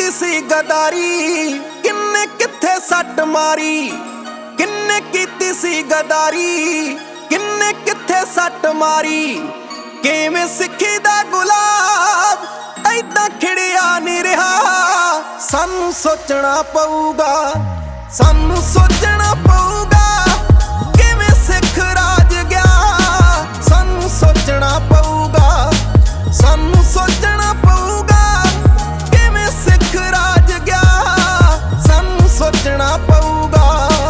ਕੀਤੀ ਸੀ ਗਦਾਰੀ, ਕਿੰਨੇ ਕਿੱਥੇ ਸੱਟ ਮਾਰੀ। ਕਿੰਨੇ ਕੀਤੀ ਸੀ ਗਦਾਰੀ, ਕਿੰਨੇ ਕਿੱਥੇ ਸੱਟ ਮਾਰੀ। ਕਿਵੇਂ ਸਿੱਖੀ ਦਾ ਗੁਲਾਬ ਐਦਾਂ ਖਿੜਿਆ ਨਹੀਂ ਰਿਹਾ। ਸਾਨੂੰ ਸੋਚਣਾ ਪਊਗਾ, ਸਾਨੂੰ ਸੋਚਣਾ ਪਊਗਾ ਕਿਵੇਂ ਸਿੱਖ ਰਾਜ ਗਿਆ। ਸਾਨੂੰ ਸੋਚਣਾ ਪਊਗਾ, ਸਾਨੂੰ ਸੋਚਣਾ ਪਊਗਾ ਕਿਵੇਂ ਸਿੱਖ ਰਾਜ ਗਿਆ। ਸਾਨੂੰ ਸੋਚਣਾ ਪਊਗਾ।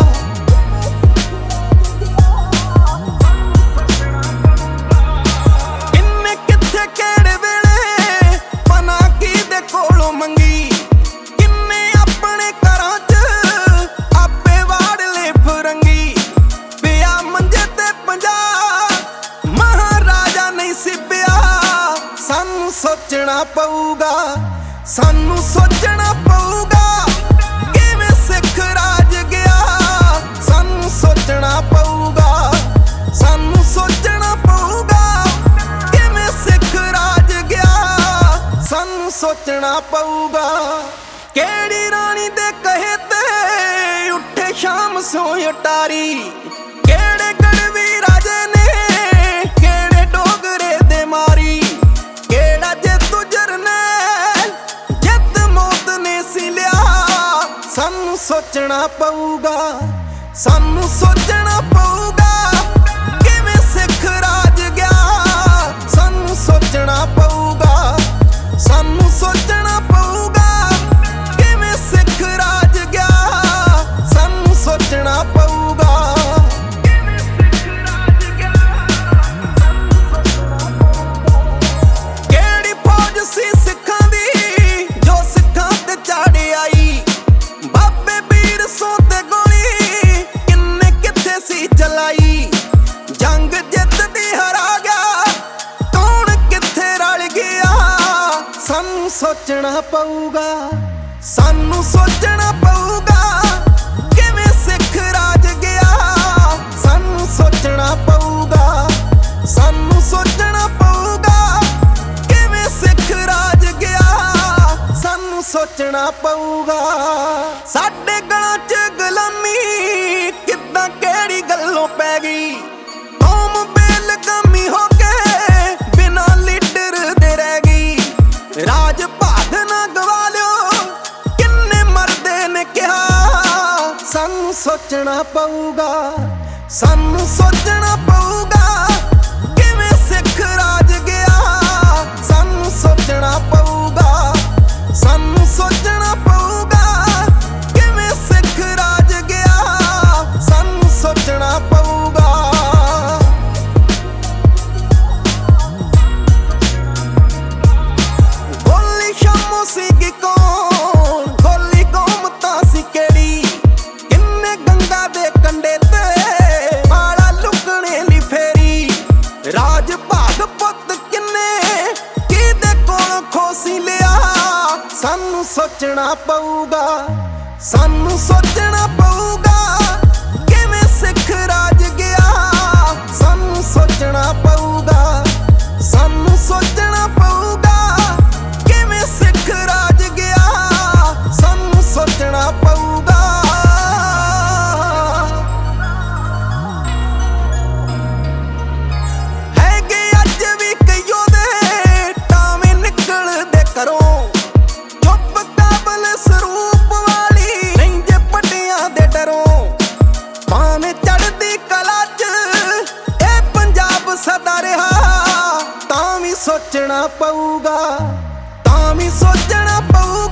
ਕਿੰਨੇ ਕਿੱਥੇ ਕਿਹੜੇ ਵੇਲੇ ਪਨਾ ਕਿਹਦੇ ਕੋਲੋਂ ਮੰਗੀ। ਕਿੰਨੇ ਆਪਣੇ ਘਰਾਂ 'ਚ ਆਪੇ ਵਾੜ ਲੈ ਫਰੰਗੀ। ਪਿਆ ਮੰਜੇ ਤੇ ਪੰਜਾਬ ਮਹਾਰਾਜਾ ਨਹੀਂ ਸੀ ਪਿਆ। ਸਾਨੂੰ ਸੋਚਣਾ ਪਊਗਾ, ਸਾਨੂੰ ਸੋਚਣਾ ਪਊਗਾ ਕਿਵੇਂ ਸਿੱਖ ਰਾਜ ਗਿਆ। ਸਾਨੂੰ ਸੋਚਣਾ ਪਊਗਾ, ਸਾਨੂੰ ਸੋਚਣਾ ਪਊਗਾ ਕਿਵੇਂ ਸਿੱਖ ਰਾਜ ਗਿਆ। ਸਾਨੂੰ ਸੋਚਣਾ ਪਊਗਾ। ਕਿਹੜੀ ਰਾਣੀ ਦੇ ਕਹੇ ਤੇ ਉੱਠੇ ਸ਼ਾਮ ਸੋਂ ਅਟਾਰੀ। ਕਿਹੜੇ ਗੜਵੀ ਰਾਜੇ ਨੇ, ਕਿਹੜੇ ਡੋਗਰੇ ਦੇ ਮਾਰੀ। ਕਿਹੜਾ ਜੇਤੂ ਜਰਨੈਲ ਜਿੱਤ ਮੌਤ ਨੇ ਸੀ ਲਿਆ। ਸਾਨੂੰ ਸੋਚਣਾ ਪਊਗਾ, ਸਾਨੂੰ ਸੋਚਣਾ ਪਊਗਾ ਕਿਵੇਂ ਸਿੱਖ ਰਾਜ ਗਿਆ। ਸਾਨੂੰ ਸੋਚਣਾ ਪਊਗਾ, ਸਾਨੂੰ ਸੋਚਣਾ ਪਊਗਾ ਕਿਵੇਂ ਸਿੱਖ ਰਾਜ ਗਿਆ। ਸਾਨੂੰ ਸੋਚਣਾ ਪਊਗਾ। ਕਿਹੜੀ ਫੌਜ ਸੀ ਸਿੱਖਾਂ ਦੀ ਜੋ ਸਿੱਖਾਂ ਤੇ ਚੜ੍ਹ ਆਈ। ਬਾਬੇ ਵੀਰ ਸੋਂ ਤੇ ਗੋਲੀ ਕਿੰਨੇ ਕਿੱਥੇ ਸੀ ਚਲਾਈ। ਜੰਗ ਜਿੱਤਦੀ ਹਰਾ ਗਿਆ, ਕੌਣ ਕਿੱਥੇ ਰਲ ਗਿਆ। ਸਾਨੂੰ ਸੋਚਣਾ ਪਊਗਾ, ਸਾਨੂੰ ਸੋਚਣਾ ਪਊਗਾ ਕਿਵੇਂ ਸਿੱਖ ਰਾਜ ਗਿਆ। ਸਾਨੂੰ ਸੋਚਣਾ ਪਊਗਾ, ਸਾਨੂੰ ਸੋਚਣਾ ਪਊਗਾ ਕਿਵੇਂ ਸਿੱਖ ਰਾਜ ਗਿਆ। ਸਾਨੂੰ ਸੋਚਣਾ ਪਊਗਾ। ਸਾਡੇ ਗਲਾਂ 'ਚ ਗੁਲਾਮੀ ਕਿੱਦਾਂ ਕਿਹੜੀ ਗੱਲੋਂ ਪੈ ਗਈ। ਕੌਮ ਬੇਲਗਾਮੀ ਹੋ ਕੇ ਬਿਨਾਂ ਲੀਡਰ ਦੇ ਰਹਿ ਗਈ। ਰਾਜ ਭਾਗ ਨਾ ਗਵਾ ਲਿਓ ਕਿੰਨੇ ਮਰਦੇ ਨੇ ਕਿਹਾ। ਸਾਨੂੰ ਸੋਚਣਾ ਪਊਗਾ, ਸਾਨੂੰ ਸੋਚਣਾ ਪਊਗਾ ਕਿਵੇਂ ਸਿੱਖ ਰਾਜ ਗਿਆ। ਸਾਨੂੰ ਸੋਚਣਾ ਪਊਗਾ, ਸਾਨੂੰ ਸੋਚਣਾ ਪਊਗਾ ਕਿਵੇਂ ਸਿੱਖ ਰਾਜ ਗਿਆ। ਸਾਨੂੰ ਸੋਚਣਾ ਪਊਗਾ। ਗੋਲੀ ਸ਼ਾਮੋਂ ਸੀਗੀ ਕੌਣ, ਗੋਲੀ ਕੌਮ ਤਾਂ ਸੀ ਕਿਹੜੀ। ਕਿੰਨੇ ਗੰਗਾ ਦੇ ਕੰਢੇ ਤੇ ਮਾਲਾ ਲੁਕਣੇ ਲਈ ਫੇਰੀ। ਰਾਜ ਭਾਗ ਪੁੱਤ ਕਿੰਨੇ ਕਿਹਦੇ ਕੋਲ ਖੋਸੀ ਲਿਆ। ਸਾਨੂੰ ਸੋਚਣਾ ਪਊਗਾ, ਸਾਨੂੰ ਸੋਚਣਾ ਪਊਗਾ ਕਿਵੇਂ ਸਿੱਖ ਰਾਜ ਗਿਆ। ਸਾਨੂੰ ਸੋਚਣਾ ਪਊਗਾ, ਸਾਨੂੰ ਸੋਚਣਾ ਪਊਗਾ ਕਿਵੇਂ ਸਿੱਖ ਰਾਜ ਗਿਆ। ਸਾਨੂੰ ਸੋਚਣਾ ਪਊਗਾ। ਹੈਗੇ ਅੱਜ ਵੀ ਕਈਓ ਦੇ ਟਾਵੇਂ ਨਿਕਲਦੇ ਘਰੋਂ। ਚੁੱਪ ਕਾਬਲ ਸਰੂਪ ਵਾਲੀ ਨਹੀਂ ਜੇ ਪੱਟਿਆਂ ਦੇ ਡਰੋਂ। ਭਾਵੇਂ ਚੜ੍ਹਦੀ ਕਲਾ 'ਚ ਇਹ ਪੰਜਾਬ ਸਦਾ ਰਿਹਾ। ਤਾਂ ਵੀ ਸੋਚਣਾ ਪਊਗਾ, ਤਾਂ ਵੀ ਸੋਚਣਾ ਪਊਗਾ